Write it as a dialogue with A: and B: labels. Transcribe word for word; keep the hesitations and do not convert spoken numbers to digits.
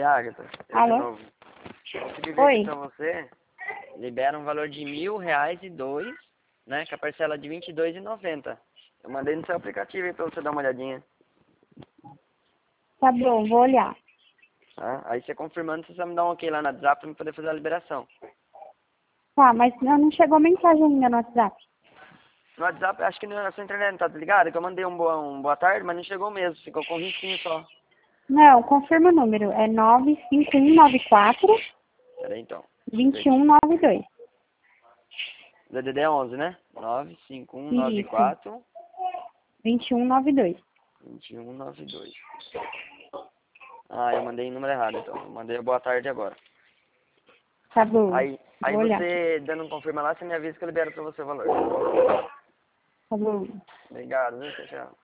A: Agatha, eu
B: Alô?
A: de novo. Consegui ver
B: Oi.
A: aqui pra você, libera um valor de mil reais e dois, né, com a parcela de vinte e dois reais e noventa centavos. Eu mandei no seu aplicativo aí pra você dar uma olhadinha.
B: Tá bom, vou olhar.
A: Tá? Aí você confirmando, você só me dá um ok lá no WhatsApp pra eu poder fazer a liberação.
B: Tá, mas não não chegou mensagem ainda no WhatsApp.
A: No WhatsApp, acho que na sua internet não tá ligado? Que eu mandei um boa, um boa tarde, mas não chegou mesmo, ficou com um risquinho só.
B: Não, confirma o número. É nove cinco um nove quatro,
A: Peraí então.
B: dois um nove dois.
A: D D D é onze, né? nove cinco um nove
B: Isso.
A: quatro,
B: dois um nove dois.
A: dois um nove dois. Ah, eu mandei o número errado, então. Eu mandei a boa tarde agora.
B: Tá bom.
A: Aí, aí
B: Vou olhar.
A: você, dando um confirma lá, você me avisa que eu libero pra você o valor.
B: Tá bom.
A: Obrigado, viu? Tchau, tchau.